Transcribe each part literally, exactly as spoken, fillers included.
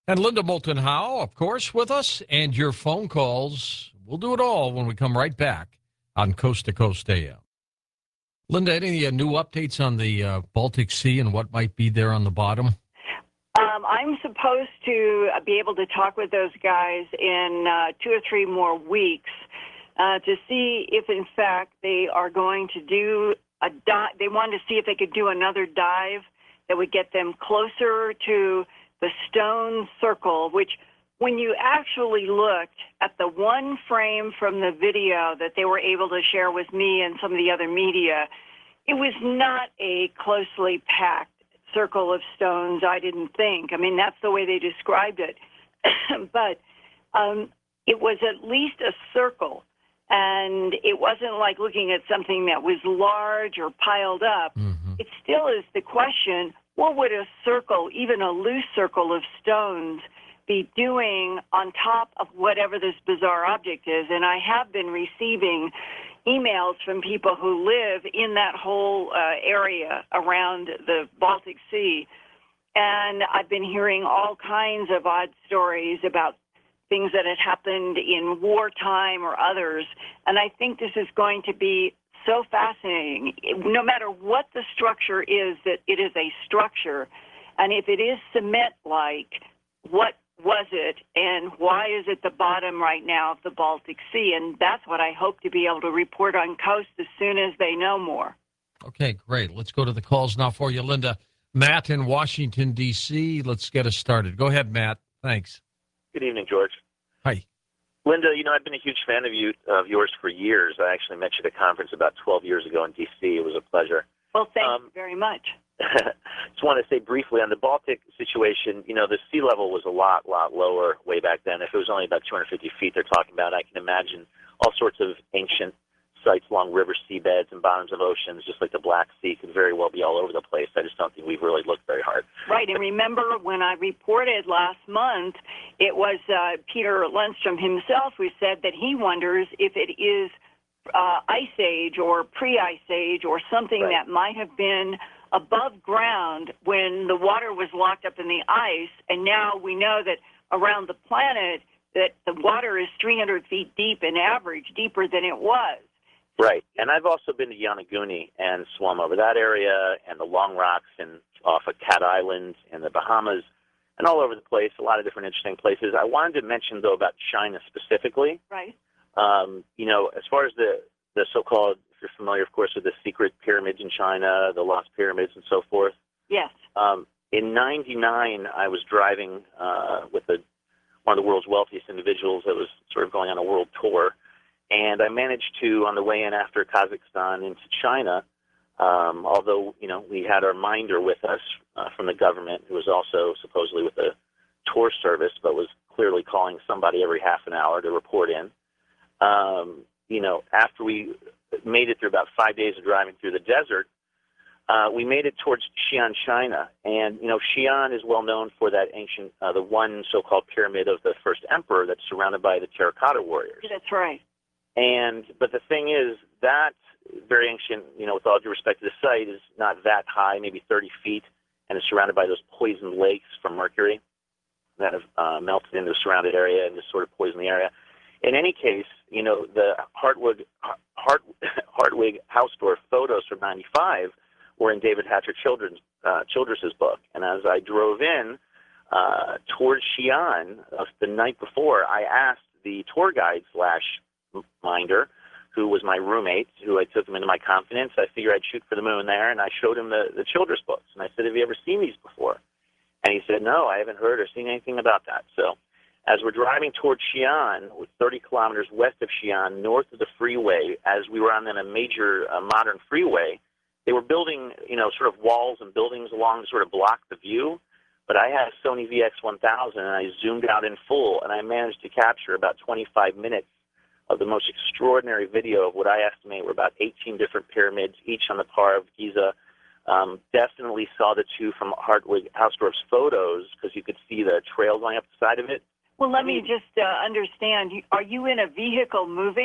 And Linda Moulton Howe, of course, with us, and your phone calls. We'll do it all when we come right back on Coast to Coast A M. Linda, any uh, new updates on the uh, Baltic Sea and what might be there on the bottom? Um, I'm supposed to be able to talk with those guys in uh, two or three more weeks uh, to see if, in fact, they are going to do a dive. They wanted to see if they could do another dive that would get them closer to the stone circle, which when you actually looked at the one frame from the video that they were able to share with me and some of the other media, it was not a closely packed circle of stones, I didn't think. I mean, that's the way they described it. But um, it was at least a circle, and it wasn't like looking at something that was large or piled up. Mm-hmm. It still is the question, what would a circle, even a loose circle of stones, be doing on top of whatever this bizarre object is? And I have been receiving emails from people who live in that whole uh, area around the Baltic Sea. And I've been hearing all kinds of odd stories about things that had happened in wartime or others. And I think this is going to be so fascinating. No matter what the structure is, that it is a structure. And if it is cement-like, what was it, and why is it the bottom right now of the Baltic Sea? And that's what I hope to be able to report on Coast as soon as they know more. Okay, great. Let's go to the calls now for you, Linda. Matt in Washington, D C Let's get us started. Go ahead, Matt. Thanks. Good evening, George. Hi. Linda, you know, I've been a huge fan of you of yours for years. I actually met you at a conference about twelve years ago in D C It was a pleasure. Well, thank um, you very much. Just want to say briefly on the Baltic situation, you know, the sea level was a lot, lot lower way back then. If it was only about two hundred fifty feet they're talking about, I can imagine all sorts of ancient sites along river seabeds and bottoms of oceans, just like the Black Sea, could very well be all over the place. I just don't think we've really looked very hard. Right, and remember when I reported last month, it was uh, Peter Lundstrom himself who said that he wonders if it is uh, Ice Age or pre-Ice Age or something right. that might have been above ground when the water was locked up in the ice, and now we know that around the planet that the water is three hundred feet deep in average, deeper than it was. Right, and I've also been to Yonaguni and swum over that area and the Long Rocks and off of Cat Island and the Bahamas and all over the place, a lot of different interesting places. I wanted to mention, though, about China specifically. Right. Um, you know, as far as the, the so-called, if you're familiar, of course, with the secret pyramids in China, the Lost Pyramids and so forth. Yes. Um, in ninety-nine, I was driving uh, with a, one of the world's wealthiest individuals that was sort of going on a world tour. And I managed to, on the way in after Kazakhstan into China, um, although, you know, we had our minder with us uh, from the government, who was also supposedly with the tour service, but was clearly calling somebody every half an hour to report in. Um, you know, after we made it through about five days of driving through the desert, uh, we made it towards Xi'an, China. And, you know, Xi'an is well known for that ancient, uh, the one so-called pyramid of the first emperor that's surrounded by the terracotta warriors. That's right. And but the thing is, that very ancient, you know, with all due respect to the site, is not that high, maybe thirty feet, and is surrounded by those poisoned lakes from mercury that have uh, melted into the surrounded area and just sort of poisoned the area. In any case, you know, the Hartwig, Hart, Hartwig Hausdorff photos from ninety-five were in David Hatcher Children's uh, Childress's book. And as I drove in uh, towards Xi'an uh, the night before, I asked the tour guide slash minder, who was my roommate, who I took him into my confidence. I figured I'd shoot for the moon there, and I showed him the, the Childress books. And I said, have you ever seen these before? And he said, no, I haven't heard or seen anything about that. So as we're driving towards Xi'an, thirty kilometers west of Xi'an, north of the freeway, as we were on then a major uh, modern freeway, they were building, you know, sort of walls and buildings along to sort of block the view. But I had a Sony V X one thousand, and I zoomed out in full, and I managed to capture about twenty-five minutes of the most extraordinary video of what I estimate were about eighteen different pyramids, each on the par of Giza. Um, definitely saw the two from Hartwig Hausdorff's photos because you could see the trail going up the side of it. Well, let me just uh, understand. Are you in a vehicle moving?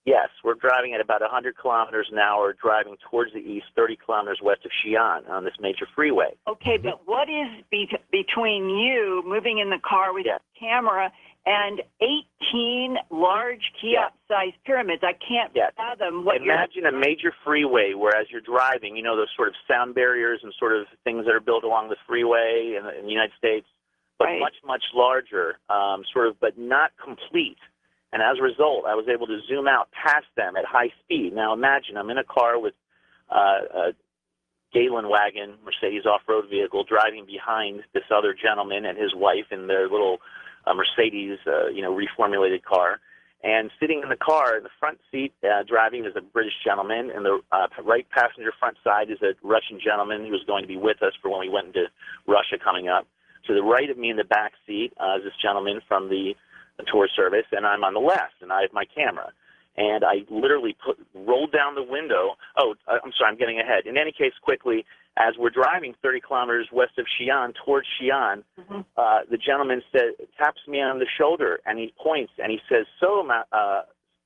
Yes, we're driving at about one hundred kilometers an hour, driving towards the east, thirty kilometers west of Xi'an on this major freeway. Okay, but what is be- between you moving in the car with Yes. your camera and eighteen large Cheops-sized pyramids? I can't Yes. fathom what Imagine you're... a major freeway where as you're driving, you know, those sort of sound barriers and sort of things that are built along the freeway in the, in the United States, but Right. much, much larger, um, sort of, but not complete. And as a result, I was able to zoom out past them at high speed. Now imagine I'm in a car with uh, a Galen wagon, Mercedes off-road vehicle, driving behind this other gentleman and his wife in their little uh, Mercedes, uh, you know, reformulated car. And sitting in the car in the front seat, uh, driving, is a British gentleman, and the uh, right passenger front side is a Russian gentleman who was going to be with us for when we went into Russia coming up. To the right of me in the back seat uh, is this gentleman from the the tour service, and I'm on the left, and I have my camera. And I literally put, rolled down the window. Oh, I'm sorry, I'm getting ahead. In any case, quickly, as we're driving thirty kilometers west of Xi'an, towards Xi'an, Mm-hmm. uh, the gentleman said, taps me on the shoulder, and he points, and he says, so, Ma- uh,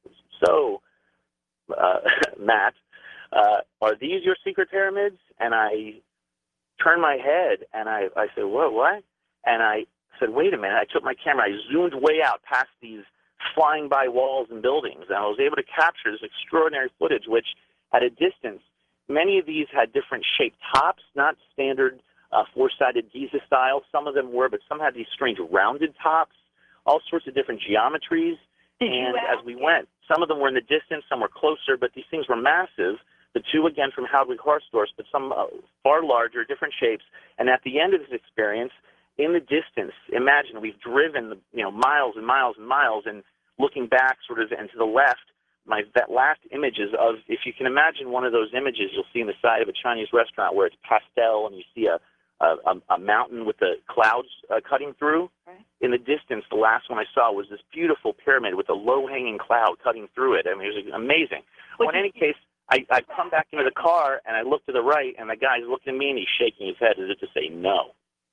so uh, Matt, uh, are these your secret pyramids? And I turned my head, and I, I said, what, what? And I said, wait a minute. I took my camera. I zoomed way out past these flying by walls and buildings, and I was able to capture this extraordinary footage, which at a distance, many of these had different shaped tops, not standard uh, four-sided Giza style. Some of them were, but some had these strange rounded tops, all sorts of different geometries. Did and you as we went, some of them were in the distance, some were closer, but these things were massive. The two, again, from Howard Horse Stores, but some uh, far larger, different shapes. And at the end of this experience, in the distance, imagine we've driven, you know, miles and miles and miles, and looking back sort of and to the left, my that last images of, if you can imagine one of those images you'll see in the side of a Chinese restaurant where it's pastel and you see a a, a mountain with the clouds uh, cutting through. Right. In the distance, the last one I saw was this beautiful pyramid with a low-hanging cloud cutting through it. I mean, it was amazing. Well, in any case, I, I come back into the car, and I look to the right, and the guy's looking at me, and he's shaking his head as if to say no.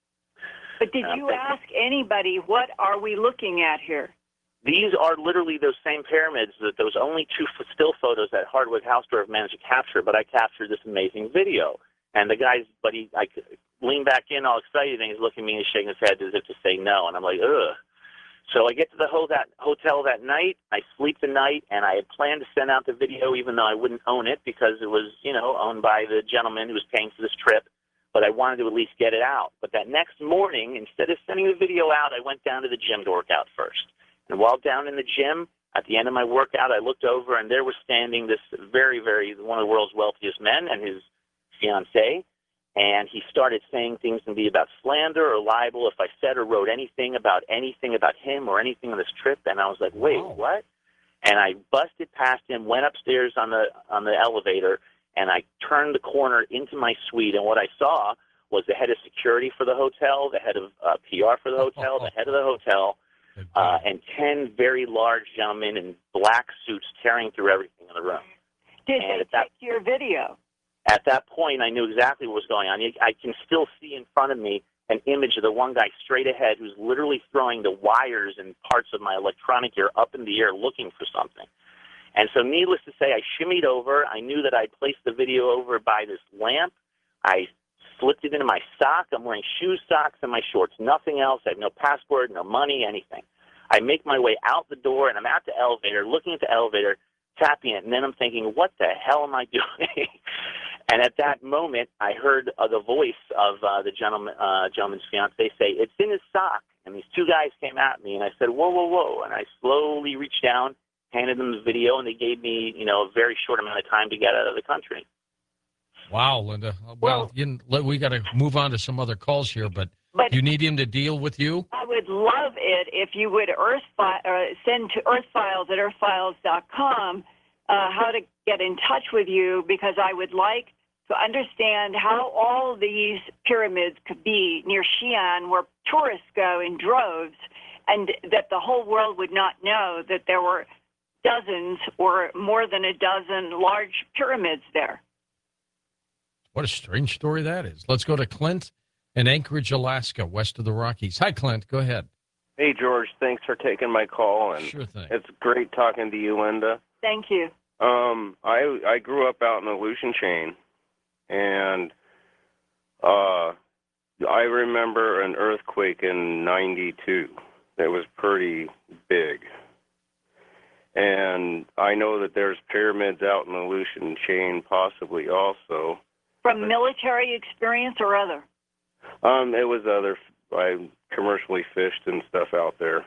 But did you ask anybody, what are we looking at here? These are literally those same pyramids, that those only two f- still photos that Hardwood House Store have managed to capture, but I captured this amazing video. And the guy's, but he, I lean back in all excited, and he's looking at me and he's shaking his head as if to say no. And I'm like, ugh. So I get to the ho- that hotel that night, I sleep the night, and I had planned to send out the video even though I wouldn't own it because it was, you know, owned by the gentleman who was paying for this trip. But I wanted to at least get it out. But that next morning, instead of sending the video out, I went down to the gym to work out first. And while down in the gym, at the end of my workout, I looked over, and there was standing this very, very, one of the world's wealthiest men and his fiancée. And he started saying things to me about slander or libel if I said or wrote anything about anything about him or anything on this trip. And I was like, wait, Wow. what? And I busted past him, went upstairs on the on the elevator, and I turned the corner into my suite, and what I saw was the head of security for the hotel, the head of uh, P R for the hotel, the head of the hotel, uh, and ten very large gentlemen in black suits tearing through everything in the room. Did And they at that- take your video? At that point, I knew exactly what was going on. I can still see in front of me an image of the one guy straight ahead who's literally throwing the wires and parts of my electronic gear up in the air looking for something. And so needless to say, I shimmied over. I knew that I'd placed the video over by this lamp. I slipped it into my sock. I'm wearing shoes, socks, and my shorts. Nothing else. I have no passport, no money, anything. I make my way out the door, and I'm at the elevator, looking at the elevator, tapping it, and then I'm thinking, what the hell am I doing? And at that moment, I heard uh, the voice of uh, the gentleman, uh, gentleman's fiancée say, it's in his sock. And these two guys came at me, and I said, whoa, whoa, whoa. And I slowly reached down, handed them the video, and they gave me, you know, a very short amount of time to get out of the country. Wow, Linda. Well, Well- you, we got to move on to some other calls here, but, But you need him to deal with you? I would love it if you would earth fi- uh, send to earthfiles at earthfiles dot com uh, how to get in touch with you, because I would like to understand how all these pyramids could be near Xi'an, where tourists go in droves, and that the whole world would not know that there were dozens or more than a dozen large pyramids there. What a strange story that is. Let's go to Clint in Anchorage, Alaska, west of the Rockies. Hi, Clint. Go ahead. Hey, George. Thanks for taking my call, and Sure thing. it's great talking to you, Linda. Thank you. Um, I I grew up out in the Aleutian Chain, and uh, I remember an earthquake in ninety-two. It was pretty big. And I know that there's pyramids out in the Aleutian Chain possibly also. From military experience or other? Um, it was other, I commercially fished and stuff out there.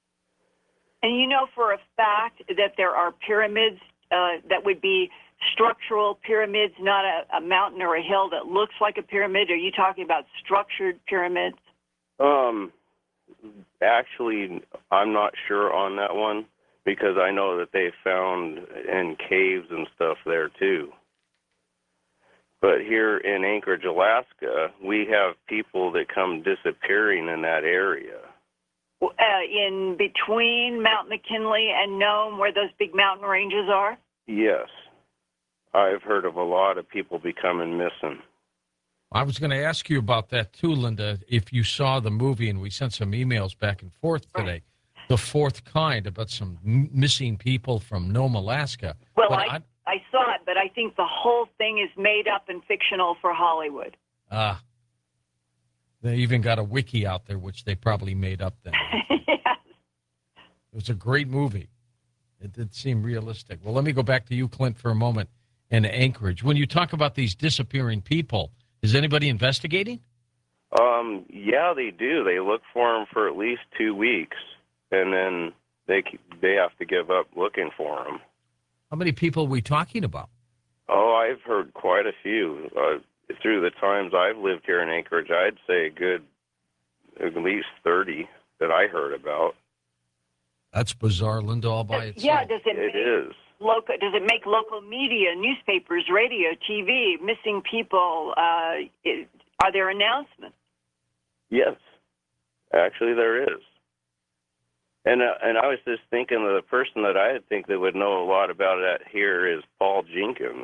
And you know for a fact that there are pyramids uh, that would be structural pyramids, not a, a mountain or a hill that looks like a pyramid? Are you talking about structured pyramids? Um, actually, I'm not sure on that one because I know that they found in caves and stuff there too. But here in Anchorage, Alaska, we have people that come disappearing in that area. Uh, in between Mount McKinley and Nome, where those big mountain ranges are? Yes. I've heard of a lot of people becoming missing. I was going to ask you about that too, Linda, if you saw the movie, and we sent some emails back and forth today, Right. The Fourth Kind, about some m- missing people from Nome, Alaska. Well, But I, I saw it, but I think the whole thing is made up and fictional for Hollywood. Ah. They even got a wiki out there, which they probably made up then. Yes. It was a great movie. It did seem realistic. Well, let me go back to you, Clint, for a moment, in Anchorage. When you talk about these disappearing people, is anybody investigating? Um, yeah, they do. They look for them for at least two weeks, and then they they have to give up looking for them. How many people are we talking about? Oh, I've heard quite a few. Uh, through the times I've lived here in Anchorage, I'd say a good at least thirty that I heard about. That's bizarre, Linda, all by itself. Yeah, does it, It make is. local, does it make local media, newspapers, radio, T V, missing people, uh, it, are there announcements? Yes, actually there is. And uh, and I was just thinking of the person that I think that would know a lot about that here is Paul Jenkins.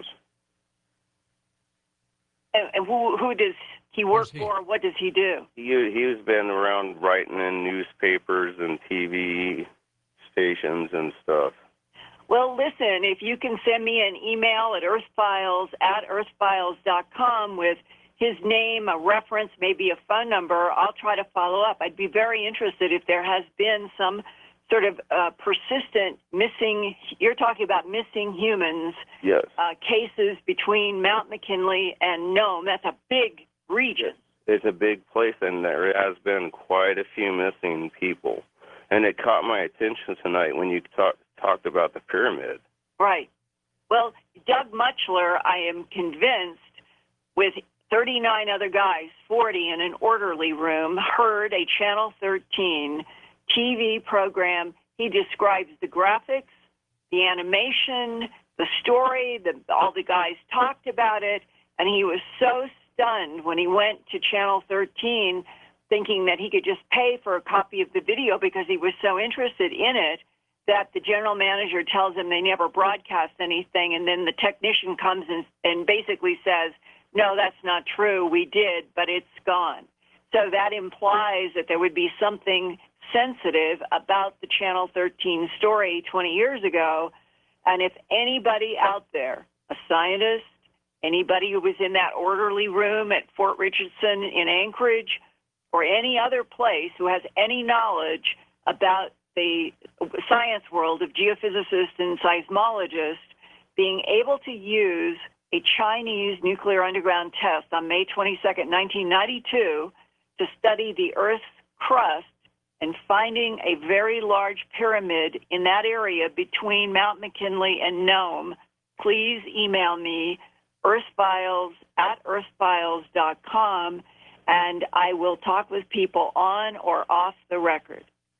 And, and who, who does he work Who's he? for? What does he do? He he's been around writing in newspapers and T V stations and stuff. Well, listen, if you can send me an email at earthfiles at earthfiles dot com with his name, a reference, maybe a phone number, I'll try to follow up. I'd be very interested if there has been some sort of uh, persistent missing, you're talking about missing humans, Yes. uh, cases between Mount McKinley and Nome. That's a big region. It's a big place, and there has been quite a few missing people. And it caught my attention tonight when you talk, talked about the pyramid. Right. Well, Doug Muchler, I am convinced, with thirty-nine other guys, forty in an orderly room, heard a Channel thirteen T V program. He describes the graphics, the animation, the story, the, all the guys talked about it, and he was so stunned when he went to Channel thirteen thinking that he could just pay for a copy of the video because he was so interested in it that the general manager tells him they never broadcast anything, and then the technician comes and, and basically says, no, that's not true. We did, but it's gone. So that implies that there would be something sensitive about the Channel thirteen story twenty years ago. And if anybody out there, a scientist, anybody who was in that orderly room at Fort Richardson in Anchorage, or any other place who has any knowledge about the science world of geophysicists and seismologists, being able to use a Chinese nuclear underground test on May twenty-second, nineteen ninety-two, to study the Earth's crust and finding a very large pyramid in that area between Mount McKinley and Nome, please email me, earthfiles at earthfiles dot com, and I will talk with people on or off the record.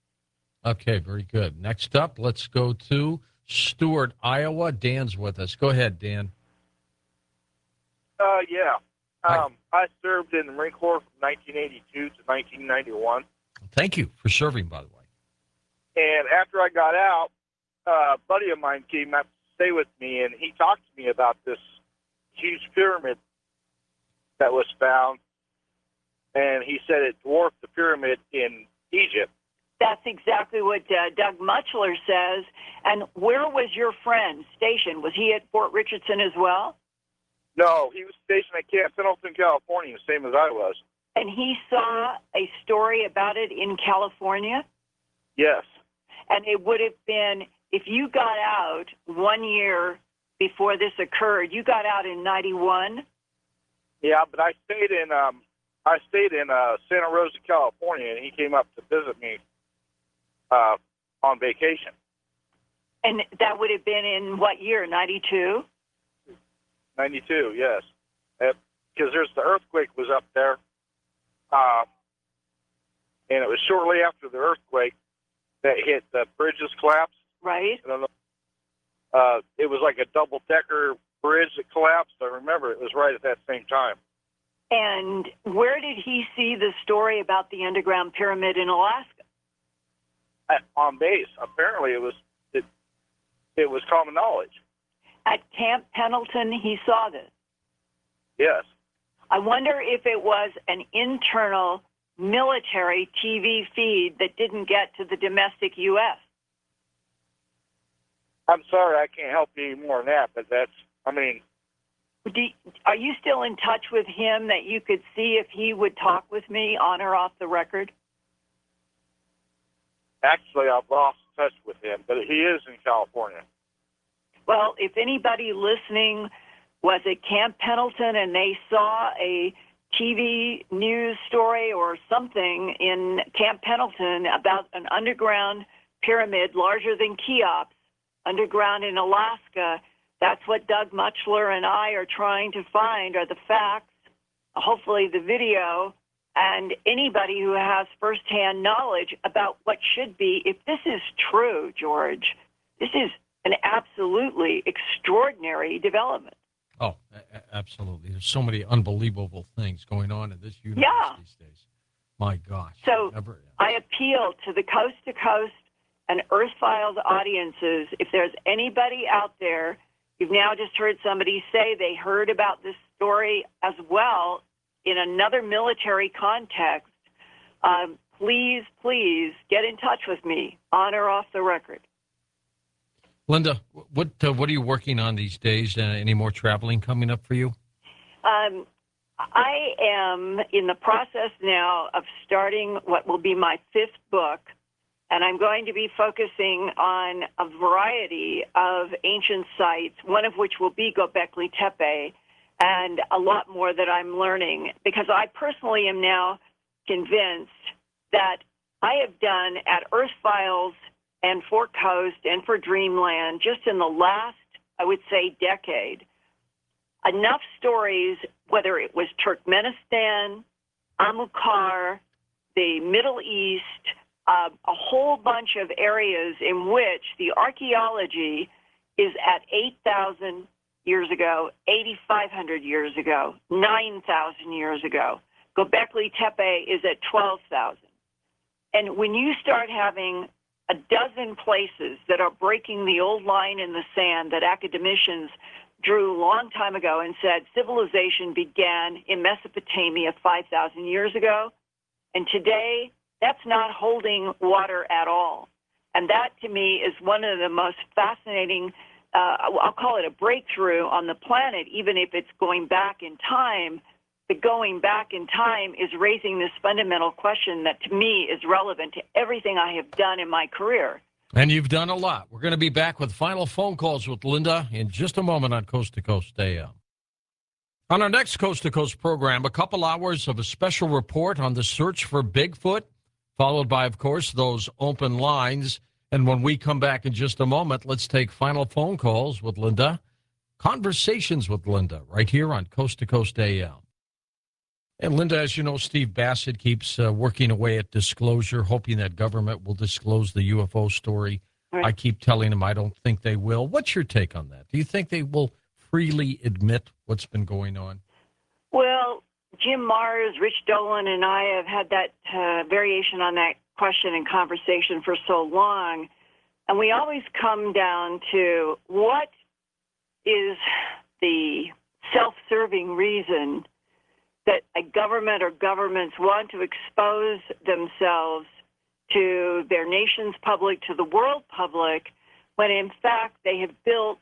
Okay, very good. Next up, let's go to Stuart, Iowa. Dan's with us. Go ahead, Dan. Uh, yeah. Hi. Um, I served in the Marine Corps from nineteen eighty-two to nineteen ninety-one. Thank you for serving, by the way. And after I got out, uh, a buddy of mine came up to stay with me, and he talked to me about this huge pyramid that was found. And he said it dwarfed the pyramid in Egypt. That's exactly what uh, Doug Mutchler says. And where was your friend stationed? Was he at Fort Richardson as well? No, he was stationed at Camp Pendleton, California, same as I was. And he saw a story about it in California? Yes. And it would have been, if you got out one year before this occurred, you got out in ninety-one? Yeah, but I stayed in um, I stayed in uh, Santa Rosa, California, and he came up to visit me uh, on vacation. And that would have been in what year, ninety-two? ninety-two, yes. Because there's the earthquake was up there, uh, and it was shortly after the earthquake that hit the bridges collapsed. Right. I don't know. Uh, it was like a double-decker bridge that collapsed. I remember it was right at that same time. And where did he see the story about the underground pyramid in Alaska? At, on base. Apparently, it was it, it was common knowledge. At Camp Pendleton, he saw this. Yes. I wonder if it was an internal military T V feed that didn't get to the domestic U S. I'm sorry, I can't help you any more than that, but that's, I mean... Do, are you still in touch with him that you could see if he would talk with me on or off the record? Actually, I've lost touch with him, but he is in California. Well, if anybody listening was at Camp Pendleton and they saw a T V news story or something in Camp Pendleton about an underground pyramid larger than Cheops, underground in Alaska, that's what Doug Mutchler and I are trying to find are the facts, hopefully the video, and anybody who has firsthand knowledge about what should be. If this is true, George, this is an absolutely extraordinary development. Oh, a- absolutely. There's so many unbelievable things going on in this universe Yeah. these days. My gosh. So Never, I appeal to the Coast to Coast and Earth Files audiences. If there's anybody out there, you've now just heard somebody say they heard about this story as well in another military context, um, please, please get in touch with me on or off the record. Linda, what uh, what are you working on these days? Uh, any more traveling coming up for you? Um, I am in the process now of starting what will be my fifth book, and I'm going to be focusing on a variety of ancient sites, one of which will be Göbekli Tepe, and a lot more that I'm learning, because I personally am now convinced that I have done at Earth Files and for Coast and for Dreamland, just in the last, I would say, decade, enough stories, whether it was Turkmenistan, Amukar, the Middle East, uh, a whole bunch of areas in which the archaeology is at eight thousand years ago, eighty-five hundred years ago, nine thousand years ago. Göbekli Tepe is at twelve thousand. And when you start having a dozen places that are breaking the old line in the sand that academicians drew a long time ago and said civilization began in Mesopotamia five thousand years ago, and today that's not holding water at all. And that, to me, is one of the most fascinating, uh, I'll call it a breakthrough on the planet, even if it's going back in time. The going back in time is raising this fundamental question that, to me, is relevant to everything I have done in my career. And you've done a lot. We're going to be back with final phone calls with Linda in just a moment on Coast to Coast A M. On our next Coast to Coast program, a couple hours of a special report on the search for Bigfoot, followed by, of course, those open lines. And when we come back in just a moment, let's take final phone calls with Linda, conversations with Linda, right here on Coast to Coast A M. And Linda, as you know, Steve Bassett keeps uh, working away at disclosure, hoping that government will disclose the U F O story. Right. I keep telling him I don't think they will. What's your take on that? Do you think they will freely admit what's been going on? Well, Jim Mars, Rich Dolan, and I have had that uh, variation on that question and conversation for so long. And we always come down to what is the self-serving reason that a government or governments want to expose themselves to their nation's public, to the world public, when in fact they have built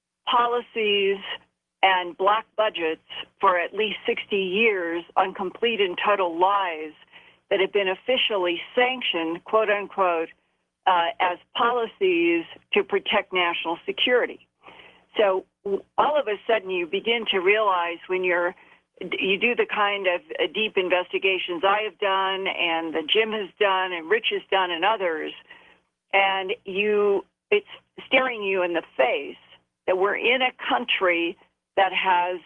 policies and black budgets for at least sixty years on complete and total lies that have been officially sanctioned, quote unquote, uh, as policies to protect national security. So all of a sudden you begin to realize when you're you do the kind of deep investigations I have done and that Jim has done and Rich has done and others, and you it's staring you in the face that we're in a country that has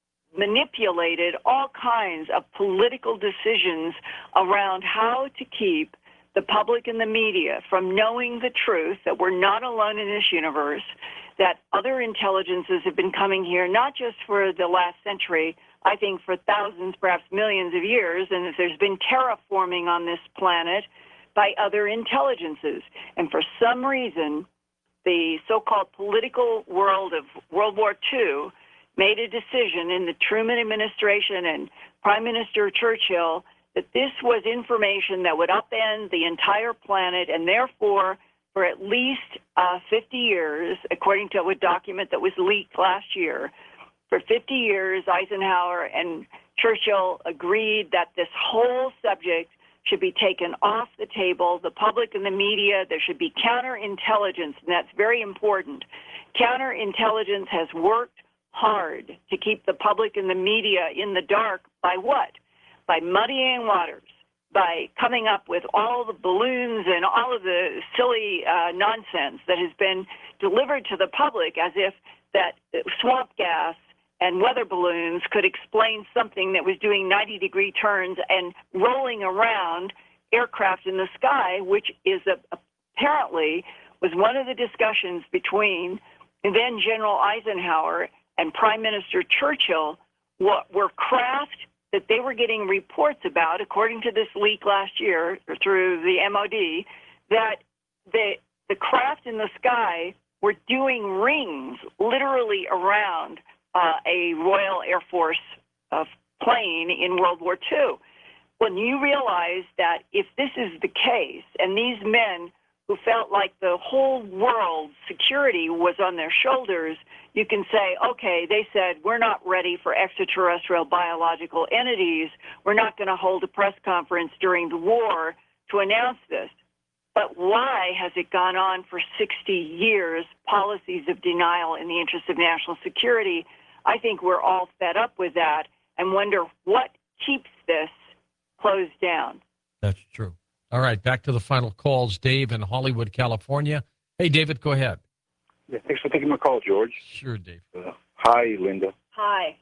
manipulated all kinds of political decisions around how to keep the public and the media from knowing the truth, that we're not alone in this universe, that other intelligences have been coming here, not just for the last century, I think for thousands, perhaps millions of years, and that there's been terraforming on this planet by other intelligences. And for some reason, the so-called political world of World War Two made a decision in the Truman administration and Prime Minister Churchill that this was information that would upend the entire planet, and therefore, for at least uh, fifty years, according to a document that was leaked last year, for fifty years, Eisenhower and Churchill agreed that this whole subject should be taken off the table, the public and the media. There should be counterintelligence, and that's very important. Counterintelligence has worked hard to keep the public and the media in the dark by what? By muddying waters, by coming up with all the balloons and all of the silly uh, nonsense that has been delivered to the public as if that swamp gas and weather balloons could explain something that was doing ninety degree turns and rolling around aircraft in the sky, which is a, apparently was one of the discussions between then General Eisenhower and Prime Minister Churchill, what were craft that they were getting reports about, according to this leak last year through the M O D, that the, the craft in the sky were doing rings literally around uh, a Royal Air Force uh, plane in World War Two. When you realize that if this is the case, and these men who felt like the whole world's security was on their shoulders, you can say, okay, they said, we're not ready for extraterrestrial biological entities. We're not going to hold a press conference during the war to announce this. But why has it gone on for sixty years, policies of denial in the interest of national security? I think we're all fed up with that and wonder what keeps this closed down. That's true. All right, back to the final calls. Dave in Hollywood, California. Hey, David, go ahead. Yeah, thanks for taking my call, George. Sure, Dave. Uh, hi, Linda. Hi.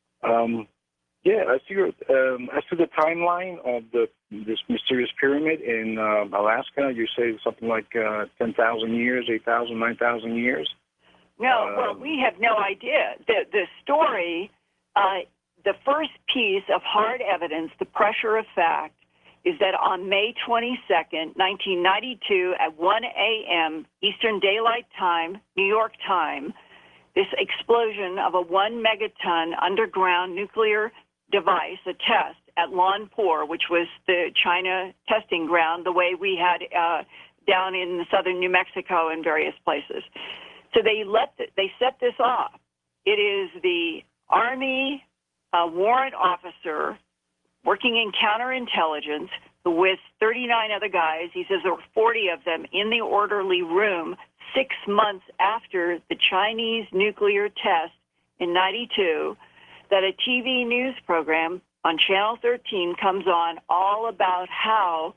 Um, yeah, as to, your, um, as to the timeline of the this mysterious pyramid in uh, Alaska, you say something like uh, ten thousand years, eight thousand, nine thousand years? No, well, Um, we have no idea. The, the story, uh, the first piece of hard evidence, the pressure of fact, is that on May twenty-second, nineteen ninety-two, at one a.m. Eastern Daylight Time, New York time, this explosion of a one megaton underground nuclear device, a test at Lonpur, which was the China testing ground, the way we had uh, down in southern New Mexico and various places. So they let the, they set this off. It is the Army uh, warrant officer working in counterintelligence with thirty-nine other guys. He says there were forty of them in the orderly room six months after the Chinese nuclear test in ninety-two, that a T V news program on Channel thirteen comes on all about how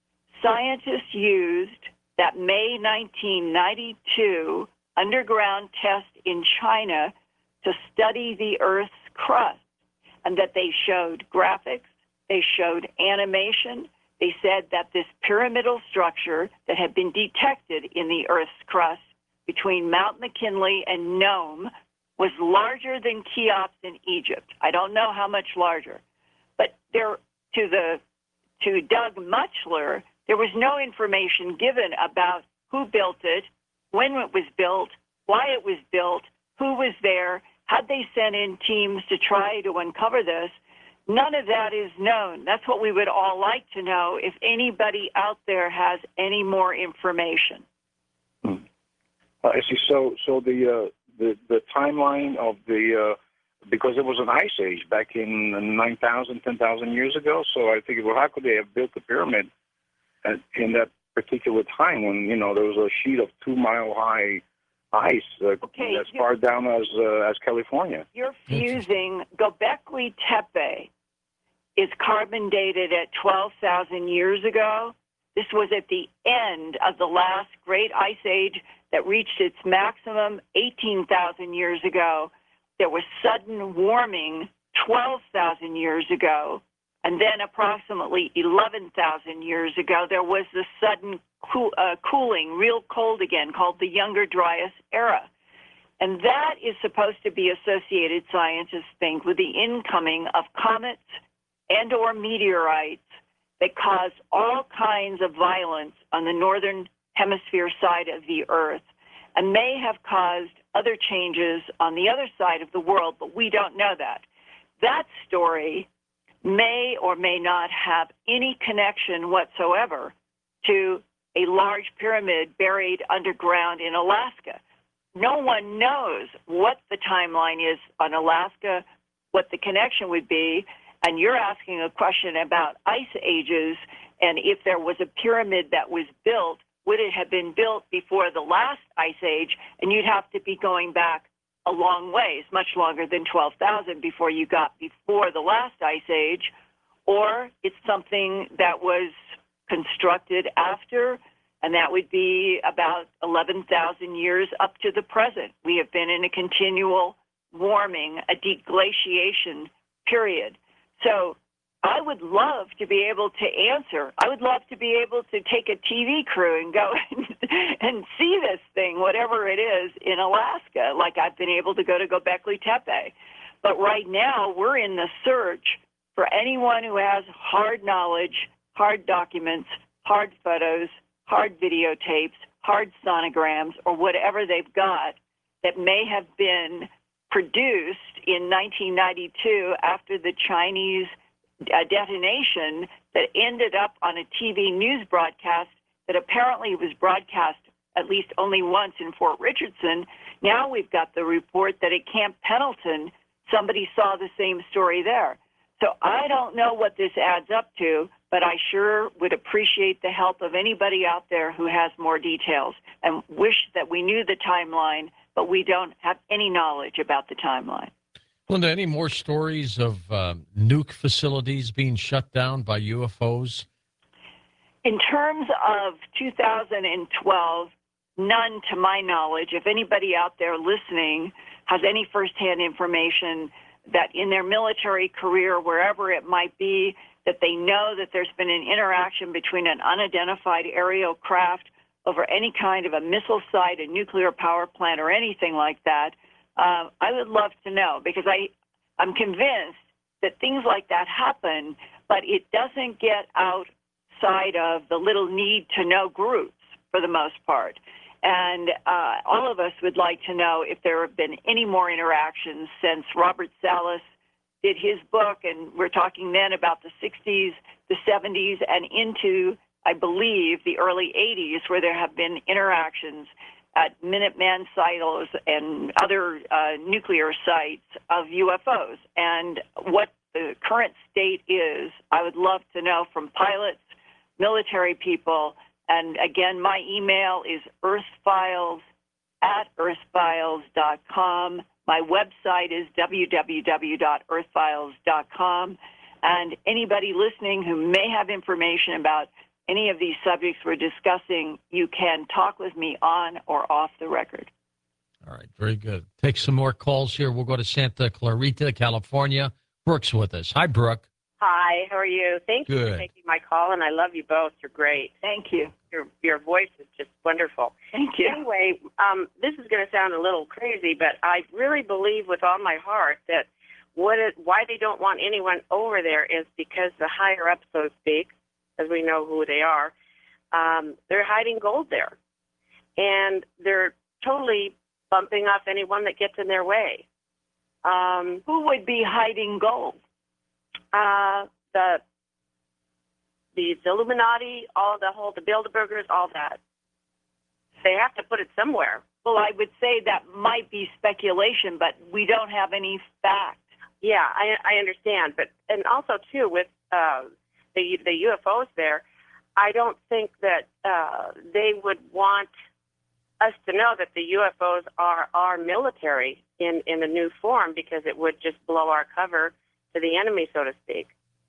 scientists used that May nineteen ninety-two underground test in China to study the Earth's crust, and that they showed graphics, they showed animation. They said that this pyramidal structure that had been detected in the Earth's crust between Mount McKinley and Nome was larger than Cheops in Egypt. I don't know how much larger. But there, to the to Doug Muchler, there was no information given about who built it, when it was built, why it was built, who was there, had they sent in teams to try to uncover this. None of that is known. That's what we would all like to know, if anybody out there has any more information. Hmm. Uh, I see. So, so the uh, the the timeline of the uh, because it was an ice age back in nine thousand, ten thousand years ago. So I think, well, how could they have built the pyramid at, in that particular time when, you know, there was a sheet of two mile high ice uh, Okay, as far down as uh, as California? You're fusing Göbekli Tepe is carbon dated at twelve thousand years ago. This was at the end of the last great ice age that reached its maximum eighteen thousand years ago. There was sudden warming twelve thousand years ago. And then approximately eleven thousand years ago, there was the sudden cool, uh, cooling, real cold again, called the Younger Dryas era. And that is supposed to be associated, scientists think, with the incoming of comets and or meteorites that cause all kinds of violence on the northern hemisphere side of the Earth and may have caused other changes on the other side of the world, but we don't know that. That story may or may not have any connection whatsoever to a large pyramid buried underground in Alaska. No one knows what the timeline is on Alaska, what the connection would be, and you're asking a question about ice ages and if there was a pyramid that was built, would it have been built before the last ice age? And you'd have to be going back a long ways, much longer than twelve thousand before you got before the last ice age, or it's something that was constructed after, and that would be about eleven thousand years up to the present. We have been in a continual warming, a deglaciation period. So I would love to be able to answer. I would love to be able to take a T V crew and go and, and see this thing, whatever it is, in Alaska, like I've been able to go to Göbekli Tepe. But right now, we're in the search for anyone who has hard knowledge, hard documents, hard photos, hard videotapes, hard sonograms, or whatever they've got that may have been produced in nineteen ninety-two after the Chinese uh, detonation that ended up on a T V news broadcast that apparently was broadcast at least only once in Fort Richardson. Now we've got the report that at Camp Pendleton, somebody saw the same story there. So I don't know what this adds up to, but I sure would appreciate the help of anybody out there who has more details, and wish that we knew the timeline, but we don't have any knowledge about the timeline. Linda, any more stories of um, nuke facilities being shut down by U F Os? In terms of two thousand twelve, none to my knowledge. If anybody out there listening has any firsthand information that in their military career, wherever it might be, that they know that there's been an interaction between an unidentified aerial craft over any kind of a missile site, a nuclear power plant, or anything like that, uh, I would love to know, because I, I'm convinced that things like that happen, but it doesn't get outside of the little need-to-know groups for the most part. And uh, all of us would like to know if there have been any more interactions since Robert Salas did his book, and we're talking then about the sixties, the seventies, and into, I believe, the early eighties, where there have been interactions at Minuteman silos and other uh, nuclear sites of U F Os. And what the current state is, I would love to know from pilots, military people. And again, my email is earthfiles at earthfiles dot com. My website is w w w dot earthfiles dot com. And anybody listening who may have information about any of these subjects we're discussing, you can talk with me on or off the record. All right, very good. Take some more calls here. We'll go to Santa Clarita, California. Brooke's with us. Hi, Brooke. Hi, how are you? Thank you Good. for taking my call, and I love you both. You're great. Thank you. Your your voice is just wonderful. Thank you. Anyway, um, this is going to sound a little crazy, but I really believe with all my heart that what it, why they don't want anyone over there is because the higher up, so to speak, as we know who they are, um, they're hiding gold there. And they're totally bumping off anyone that gets in their way. Um, Who would be hiding gold? Uh, the the Illuminati, all the whole, the Bilderbergers, all that. They have to put it somewhere. Well, I would say that might be speculation, but we don't have any fact. Yeah, I, I understand, but and also too with uh, the the U F Os there, I don't think that uh, they would want us to know that the U F Os are our military in in a new form, because it would just blow our cover to the enemy, so to speak.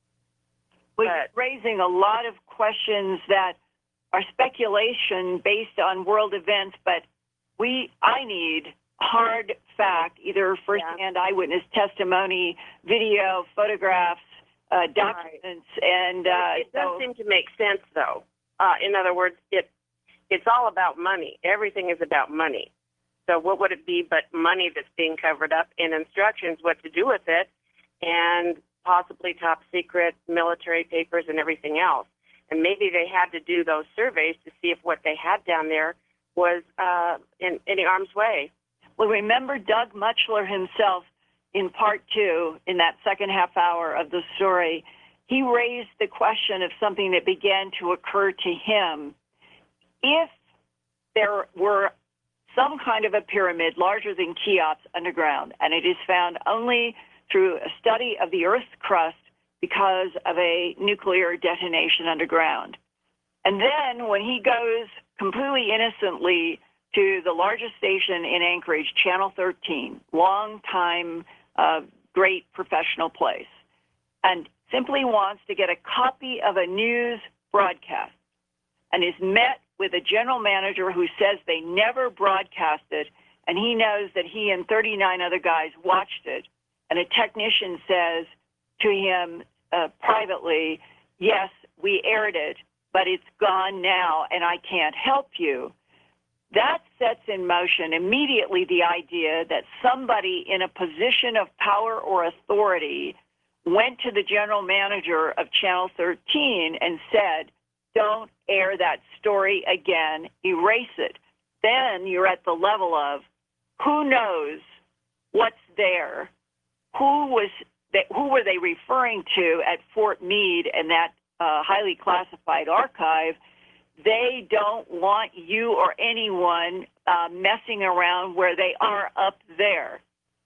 We're But- raising a lot of questions that are speculation based on world events, but we I need hard fact, either first-hand eyewitness testimony, video, photographs, uh, documents, and uh, it does so, seem to make sense, though. Uh, in other words, it it's all about money. Everything is about money. So what would it be but money that's being covered up, and instructions what to do with it, and possibly top secret military papers and everything else. And maybe they had to do those surveys to see if what they had down there was uh, in any harm's way. well, remember Doug Muchler himself in part two, in that second half hour of the story, he raised the question of something that began to occur to him. If there were some kind of a pyramid larger than Cheops underground, and it is found only through a study of the Earth's crust because of a nuclear detonation underground. And then when he goes completely innocently to the largest station in Anchorage, Channel thirteen, long time, uh, great professional place, and simply wants to get a copy of a news broadcast, and is met with a general manager who says they never broadcast it, and he knows that he and thirty-nine other guys watched it, and a technician says to him uh, privately, yes, we aired it, but it's gone now, and I can't help you. That sets in motion immediately the idea that somebody in a position of power or authority went to the general manager of Channel thirteen and said, don't air that story again, erase it. Then you're at the level of who knows what's there, who was they, who were they referring to at Fort Meade and that uh, highly classified archive. They don't want you or anyone uh, messing around where they are up there.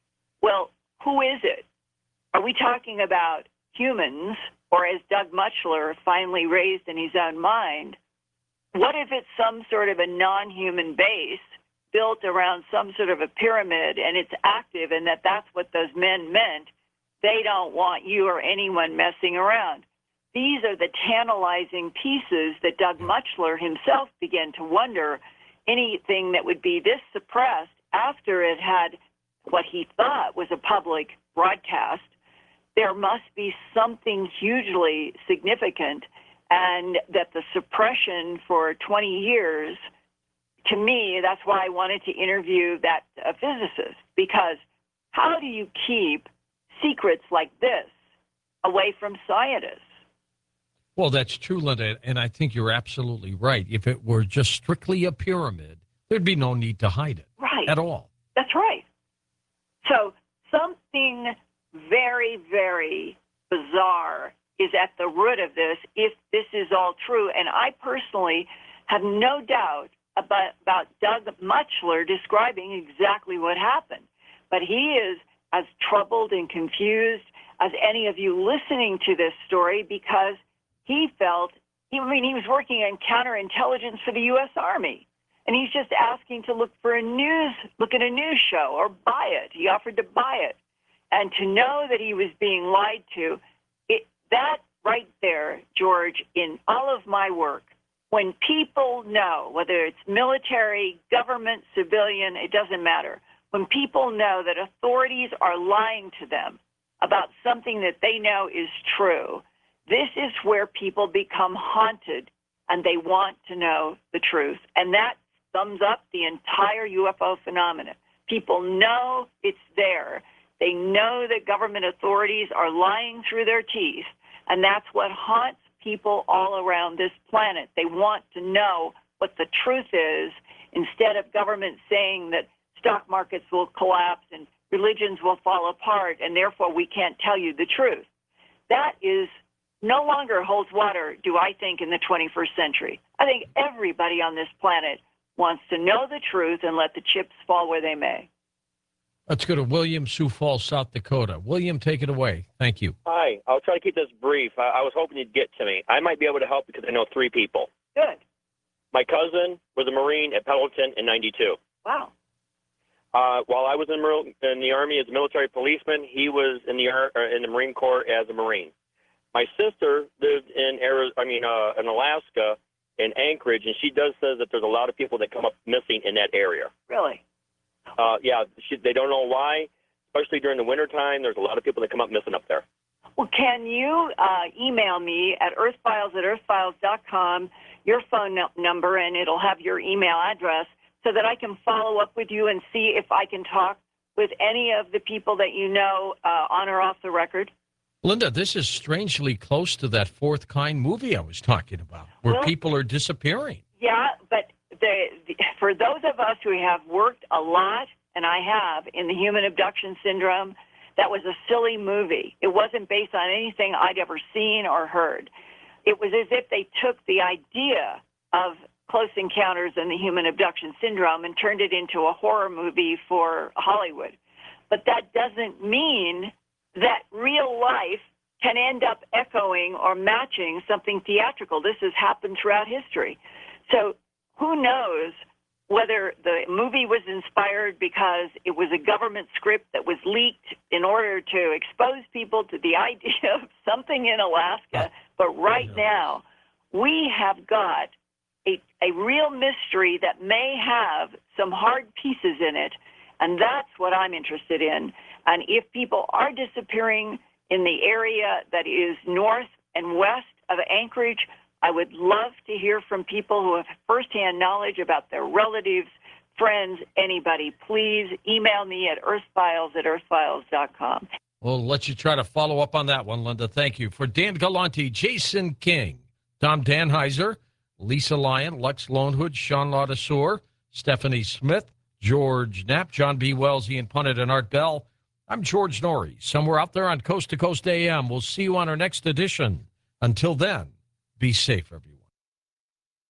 Well, who is it? Are we talking about humans, or as Doug Muchler finally raised in his own mind, what if it's some sort of a non-human base built around some sort of a pyramid, and it's active, and that that's what those men meant? They don't want you or anyone messing around. These are the tantalizing pieces that Doug Muchler himself began to wonder, anything that would be this suppressed after it had what he thought was a public broadcast, there must be something hugely significant, and that the suppression for twenty years, to me, that's why I wanted to interview that uh, physicist, because how do you keep secrets like this away from scientists? Well, that's true, Linda, and I think you're absolutely right. If it were just strictly a pyramid, there'd be no need to hide it Right. at all. That's right. So something very, very bizarre is at the root of this, if this is all true. And I personally have no doubt about, about Doug Muchler describing exactly what happened. But he is as troubled and confused as any of you listening to this story, because he felt, he, I mean, he was working in counterintelligence for the U S Army. And he's just asking to look for a news, look at a news show or buy it. He offered to buy it. And to know that he was being lied to, it, that right there, George, in all of my work, when people know, whether it's military, government, civilian, it doesn't matter, when people know that authorities are lying to them about something that they know is true, this is where people become haunted and they want to know the truth. And that sums up the entire U F O phenomenon. People know it's there. They know that government authorities are lying through their teeth, and that's what haunts people all around this planet. They want to know what the truth is, instead of government saying that stock markets will collapse and religions will fall apart, and therefore we can't tell you the truth. that is no longer holds water, do I think, in the twenty-first century. I think everybody on this planet wants to know the truth and let the chips fall where they may. Let's go to William, Sioux Falls, South Dakota. William, take it away. Thank you. Hi. I'll try to keep this brief. I, I was hoping you'd get to me. I might be able to help because I know three people. Good. My cousin was a Marine at Pendleton in ninety-two. Wow. Uh, while I was in, Mar- in the Army as a military policeman, he was in the Ar- uh, in the Marine Corps as a Marine. My sister lived in Ari- I mean, uh, in Alaska, in Anchorage, and she does says that there's a lot of people that come up missing in that area. Really? Uh, yeah, she, they don't know why, especially during the wintertime. There's a lot of people that come up missing up there. Well, can you uh, email me at earthfiles at earthfiles dot com, your phone no- number, and it'll have your email address so that I can follow up with you and see if I can talk with any of the people that you know uh, on or off the record? Linda, this is strangely close to that Fourth Kind movie I was talking about, where Well, people are disappearing. Yeah, but the, the, for those of us who have worked a lot, and I have, in the human abduction syndrome, that was a silly movie. It wasn't based on anything I'd ever seen or heard. It was as if they took the idea of Close Encounters and the Human Abduction Syndrome and turned it into a horror movie for Hollywood. But that doesn't mean that real life can end up echoing or matching something theatrical. This has happened throughout history. So who knows whether the movie was inspired because it was a government script that was leaked in order to expose people to the idea of something in Alaska. But right now, we have got a, a real mystery that may have some hard pieces in it, and that's what I'm interested in. And if people are disappearing in the area that is north and west of Anchorage, I would love to hear from people who have firsthand knowledge about their relatives, friends, anybody. Please email me at earthfiles at earthfiles dot com. We'll let you try to follow up on that one, Linda. Thank you. For Dan Galante, Jason King, Tom Danheiser, Lisa Lyon, Lex Lonehood, Sean Laudaseur, Stephanie Smith, George Knapp, John B. Wells, Ian Punnett, and Art Bell. I'm George Norrie, somewhere out there on Coast to Coast A M. We'll see you on our next edition. Until then, be safe, everyone.